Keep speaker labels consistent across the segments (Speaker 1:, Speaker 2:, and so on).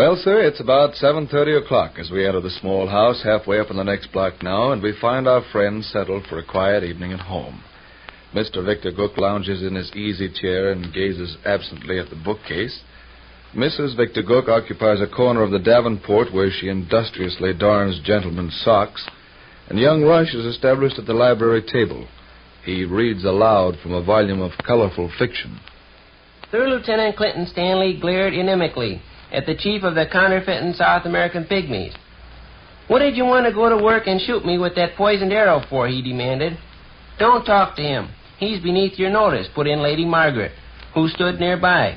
Speaker 1: Well, sir, it's about 7:30 o'clock as we enter the small house halfway up in the next block now, and we find our friends settled for a quiet evening at home. Mr. Victor Gook lounges in his easy chair and gazes absently at the bookcase. Mrs. Victor Gook occupies a corner of the Davenport where she industriously darns gentlemen's socks, and young Rush is established at the library table. He reads aloud from a volume of colorful fiction.
Speaker 2: Third Lieutenant Clinton Stanley glared inimically at the chief of the counterfeiting South American pygmies. "What did you want to go to work and shoot me with that poisoned arrow for?" he demanded. "Don't talk to him. He's beneath your notice," put in Lady Margaret, who stood nearby.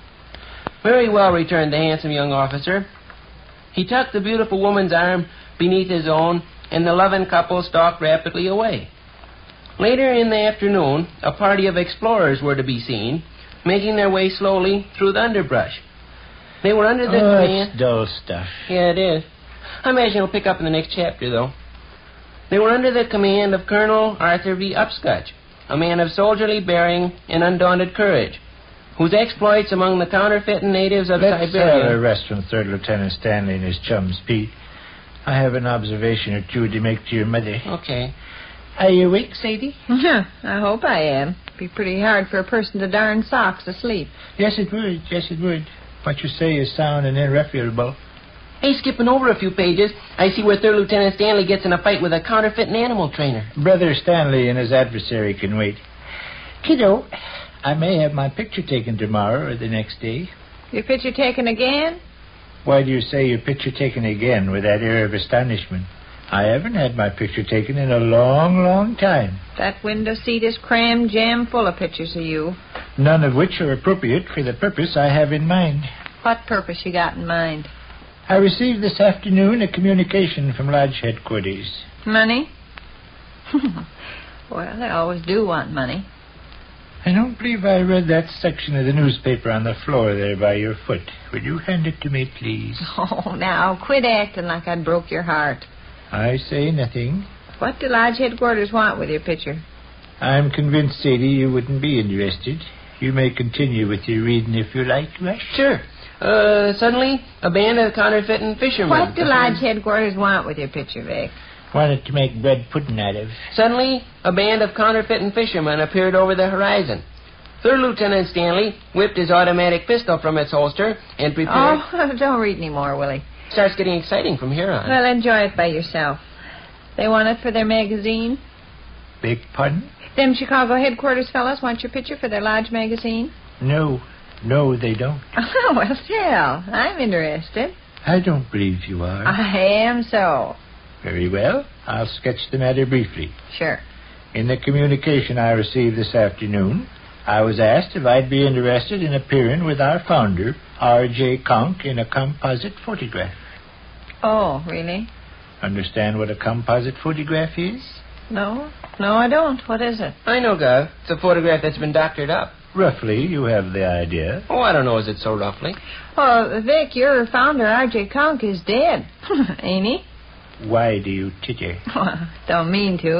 Speaker 2: "Very well," returned the handsome young officer. He tucked the beautiful woman's arm beneath his own, and the loving couple stalked rapidly away. Later in the afternoon, a party of explorers were to be seen, making their way slowly through the underbrush. They were under the command...
Speaker 3: It's dull stuff.
Speaker 2: Yeah, it is. I imagine it'll pick up in the next chapter, though. They were under the command of Colonel Arthur V. Upscotch, a man of soldierly bearing and undaunted courage, whose exploits among the counterfeiting natives of
Speaker 3: Let's
Speaker 2: Siberia...
Speaker 3: rest from Third Lieutenant Stanley and his chums, Pete. I have an observation or two to make to your mother.
Speaker 2: Okay.
Speaker 3: Are you awake, Sadie?
Speaker 4: I hope I am. It'd be pretty hard for a person to darn socks asleep.
Speaker 3: Yes, it would. Yes, it would. What you say is sound and irrefutable.
Speaker 2: Hey, skipping over a few pages, I see where Third Lieutenant Stanley gets in a fight with a counterfeiting animal trainer.
Speaker 3: Brother Stanley and his adversary can wait. Kiddo, I may have my picture taken tomorrow or the next day.
Speaker 4: Your picture taken again?
Speaker 3: Why do you say your picture taken again with that air of astonishment? I haven't had my picture taken in a long, long time.
Speaker 4: That window seat is crammed jam full of pictures of you.
Speaker 3: None of which are appropriate for the purpose I have in mind.
Speaker 4: What purpose you got in mind?
Speaker 3: I received this afternoon a communication from Lodge headquarters.
Speaker 4: Money? Well, they always do want money.
Speaker 3: I don't believe I read that section of the newspaper on the floor there by your foot. Will you hand it to me, please?
Speaker 4: Oh, now, quit acting like I'd broke your heart.
Speaker 3: I say nothing.
Speaker 4: What do Lodge headquarters want with your picture?
Speaker 3: I'm convinced, Sadie, you wouldn't be interested. You may continue with your reading if you like, Rush.
Speaker 2: Sure. Suddenly, a band of counterfeiting fishermen...
Speaker 4: What do Lodge headquarters want with your picture, Vic?
Speaker 3: Wanted to make bread pudding out of.
Speaker 2: Suddenly, a band of counterfeiting fishermen appeared over the horizon. Third Lieutenant Stanley whipped his automatic pistol from its holster and prepared...
Speaker 4: Oh, don't read any more, Willie.
Speaker 2: Starts getting exciting from here on.
Speaker 4: Well, enjoy it by yourself. They want it for their magazine?
Speaker 3: Beg pardon?
Speaker 4: Them Chicago headquarters fellas want your picture for their Lodge magazine?
Speaker 3: No, they don't.
Speaker 4: Oh, well, still, I'm interested.
Speaker 3: I don't believe you are.
Speaker 4: I am so.
Speaker 3: Very well. I'll sketch the matter briefly.
Speaker 4: Sure.
Speaker 3: In the communication I received this afternoon, I was asked if I'd be interested in appearing with our founder, R.J. Conk, in a composite photograph.
Speaker 4: Oh, really?
Speaker 3: Understand what a composite photograph is?
Speaker 4: No, I don't. What is it?
Speaker 2: I know, Gov. It's a photograph that's been doctored up.
Speaker 3: Roughly, you have the idea.
Speaker 2: Oh, I don't know. Is it so roughly?
Speaker 4: Well, Vic, your founder, R.J. Conk, is dead. Ain't he?
Speaker 3: Why do you titter?
Speaker 4: Well, don't mean to.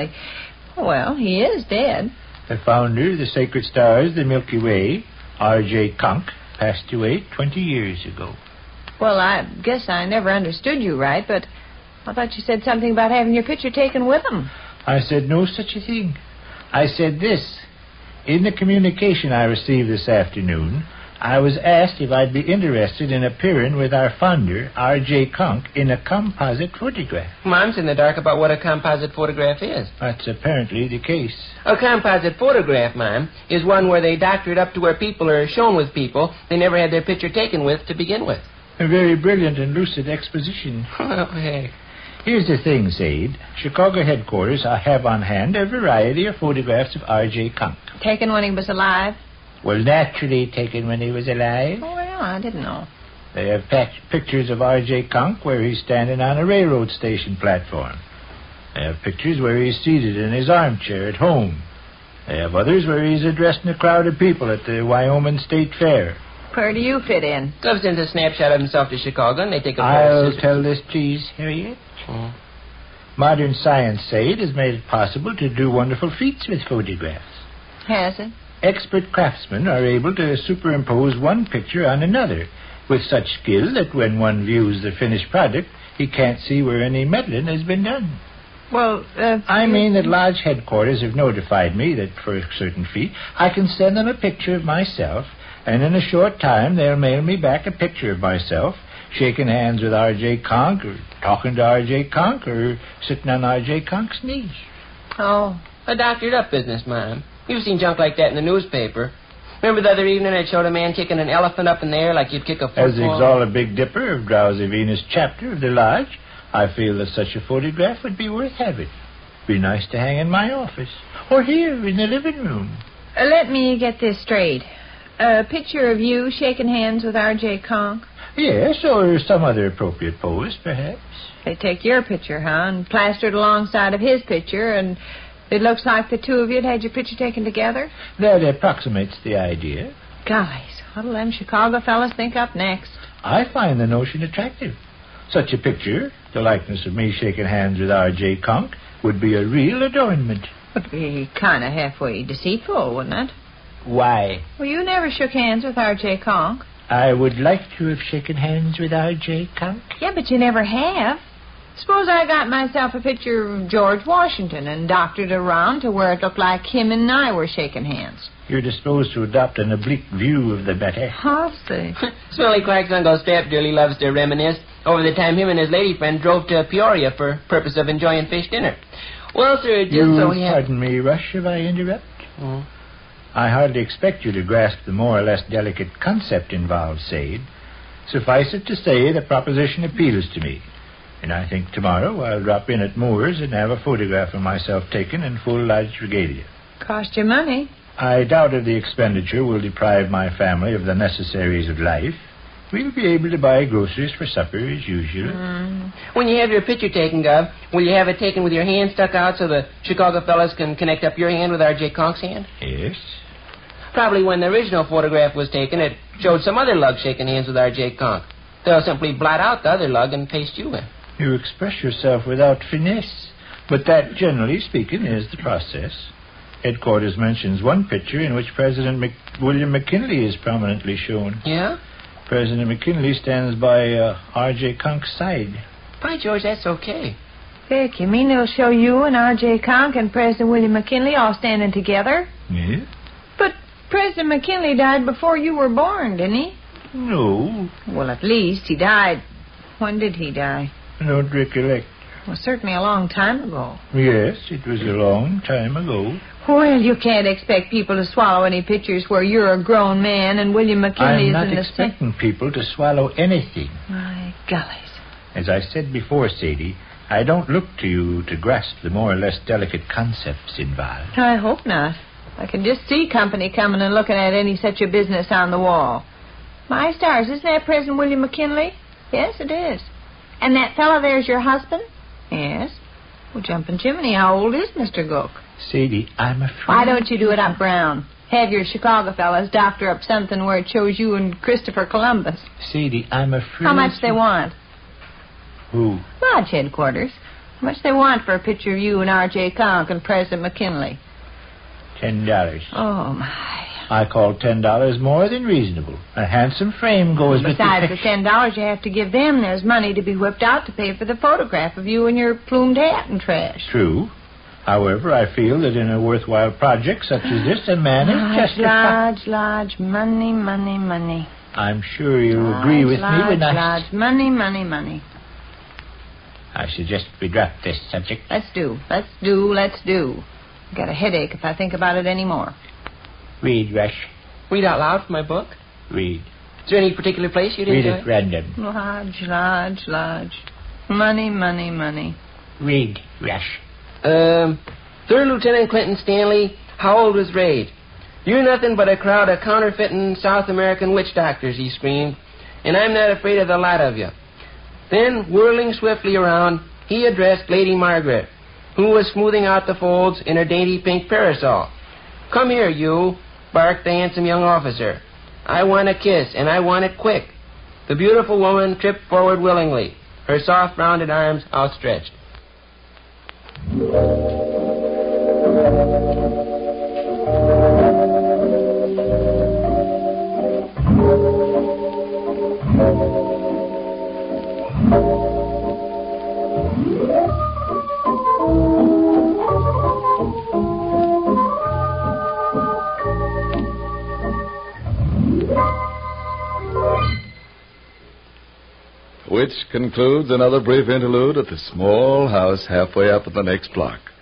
Speaker 4: Well, he is dead.
Speaker 3: The founder of the Sacred Stars, the Milky Way, R.J. Conk, passed away 20 years ago.
Speaker 4: Well, I guess I never understood you right, but I thought you said something about having your picture taken with him.
Speaker 3: I said no such a thing. I said this. In the communication I received this afternoon, I was asked if I'd be interested in appearing with our founder, R.J. Conk, in a composite photograph.
Speaker 2: Mom's in the dark about what a composite photograph is.
Speaker 3: That's apparently the case.
Speaker 2: A composite photograph, Mom, is one where they doctor it up to where people are shown with people they never had their picture taken with to begin with.
Speaker 3: A very brilliant and lucid exposition.
Speaker 2: Oh, hey.
Speaker 3: Here's the thing, Zaid. Chicago headquarters have on hand a variety of photographs of R.J. Conk.
Speaker 4: Taken when he was alive?
Speaker 3: Well, naturally taken when he was alive.
Speaker 4: Oh, well, I didn't know.
Speaker 3: They have pictures of R.J. Conk where he's standing on a railroad station platform. They have pictures where he's seated in his armchair at home. They have others where he's addressing a crowd of people at the Wyoming State Fair.
Speaker 4: Where do you fit in?
Speaker 2: Gov sends a snapshot of himself to Chicago, and they take a
Speaker 3: I'll tell this, please, Harriet.
Speaker 2: Oh.
Speaker 3: Modern science, Zaid, has made it possible to do wonderful feats with photographs.
Speaker 4: Has it?
Speaker 3: Expert craftsmen are able to superimpose one picture on another, with such skill that when one views the finished product, he can't see where any meddling has been done.
Speaker 4: Well,
Speaker 3: I mean that Lodge headquarters have notified me that for a certain fee, I can send them a picture of myself, and in a short time they'll mail me back a picture of myself, shaking hands with R.J. Conk, or talking to R.J. Conk, or sitting on R.J. Conk's knees.
Speaker 4: Oh.
Speaker 2: A doctored-up business, Mom. You've seen junk like that in the newspaper. Remember the other evening it showed a man kicking an elephant up in the air like you'd kick a football?
Speaker 3: As the Exalted Big Dipper of Drowsy Venus chapter of the Lodge, I feel that such a photograph would be worth having. Be nice to hang in my office, or here in the living room.
Speaker 4: Let me get this straight. A picture of you shaking hands with R.J. Conk?
Speaker 3: Yes, or some other appropriate pose, perhaps.
Speaker 4: They take your picture, huh, and plaster it alongside of his picture, and it looks like the two of you had your picture taken together?
Speaker 3: That approximates the idea.
Speaker 4: Guys, what'll them Chicago fellas think up next?
Speaker 3: I find the notion attractive. Such a picture, the likeness of me shaking hands with R.J. Conk, would be a real adornment.
Speaker 4: Would be kind of halfway deceitful, wouldn't it?
Speaker 3: Why?
Speaker 4: Well, you never shook hands with R.J. Conk.
Speaker 3: I would like to have shaken hands with R.J. Conk.
Speaker 4: Yeah, but you never have. Suppose I got myself a picture of George Washington and doctored it around to where it looked like him and I were shaking hands.
Speaker 3: You're disposed to adopt an oblique view of the matter.
Speaker 4: I'll see.
Speaker 2: Smelly Clark's Uncle Strap dearly loves to reminisce over the time him and his lady friend drove to Peoria for purpose of enjoying fish dinner. Well, sir, just so he had...
Speaker 3: Pardon me, Rush, if I interrupt? I hardly expect you to grasp the more or less delicate concept involved, Sade. Suffice it to say, the proposition appeals to me. And I think tomorrow I'll drop in at Moore's and have a photograph of myself taken in full Lodge regalia.
Speaker 4: Cost you money.
Speaker 3: I doubt if the expenditure will deprive my family of the necessaries of life. We'll be able to buy groceries for supper as usual.
Speaker 2: When you have your picture taken, Gov, will you have it taken with your hand stuck out so the Chicago fellas can connect up your hand with R.J. Conk's hand?
Speaker 3: Yes.
Speaker 2: Probably when the original photograph was taken, it showed some other lug shaking hands with R.J. Conk. They'll simply blot out the other lug and paste you in.
Speaker 3: You express yourself without finesse. But that, generally speaking, is the process. Headquarters mentions one picture in which President William McKinley is prominently shown.
Speaker 2: Yeah?
Speaker 3: President McKinley stands by R.J. Conk's side.
Speaker 2: By George, that's okay.
Speaker 4: Vic, you mean they'll show you and R.J. Conk and President William McKinley all standing together?
Speaker 3: Yes?
Speaker 4: But President McKinley died before you were born, didn't he?
Speaker 3: No.
Speaker 4: Well, at least he died. When did he die?
Speaker 3: I don't recollect.
Speaker 4: Well, certainly a long time ago.
Speaker 3: Yes, it was a long time ago.
Speaker 4: Well, you can't expect people to swallow any pictures where you're a grown man and William McKinley
Speaker 3: I'm not
Speaker 4: is in the
Speaker 3: expecting people to swallow anything.
Speaker 4: My gollies.
Speaker 3: As I said before, Sadie, I don't look to you to grasp the more or less delicate concepts involved.
Speaker 4: I hope not. I can just see company coming and looking at any such a business on the wall. My stars, isn't that President William McKinley? Yes, it is. And that fellow there's your husband? Yes. Well, jumping chimney, how old is Mr. Gook?
Speaker 3: Sadie, I'm afraid...
Speaker 4: Why don't you do it up brown? Have your Chicago fellas doctor up something where it shows you and Christopher Columbus.
Speaker 3: Sadie, I'm afraid...
Speaker 4: How much they want?
Speaker 3: Who?
Speaker 4: Lodge headquarters. How much they want for a picture of you and R.J. Conk and President McKinley?
Speaker 3: $10.
Speaker 4: Oh, my.
Speaker 3: I call $10 more than reasonable. A handsome frame goes with the
Speaker 4: Besides the
Speaker 3: picture.
Speaker 4: $10 you have to give them, there's money to be whipped out to pay for the photograph of you in your plumed hat and trash.
Speaker 3: True. However, I feel that in a worthwhile project such as this, a man is justified.
Speaker 4: Lodge, money, money, money.
Speaker 3: I'm sure you'll agree with me when
Speaker 4: Lodge, money, money, money.
Speaker 3: I suggest we drop this subject.
Speaker 4: Let's do. I've got a headache if I think about it anymore.
Speaker 3: Read, Rush.
Speaker 2: Read out loud from my book?
Speaker 3: Read.
Speaker 2: Is there any particular place you'd
Speaker 3: Read
Speaker 2: enjoy?
Speaker 3: it random.
Speaker 4: Lodge. Money, money, money.
Speaker 3: Read, Rush.
Speaker 2: Third Lieutenant Clinton Stanley, how old was Raid? You're nothing but a crowd of counterfeiting South American witch doctors, he screamed, and I'm not afraid of the lot of you. Then, whirling swiftly around, he addressed Lady Margaret, who was smoothing out the folds in her dainty pink parasol. Come here, you, barked the handsome young officer. I want a kiss, and I want it quick. The beautiful woman tripped forward willingly, her soft, rounded arms outstretched.
Speaker 1: Which concludes another brief interlude at the small house halfway up in the next block.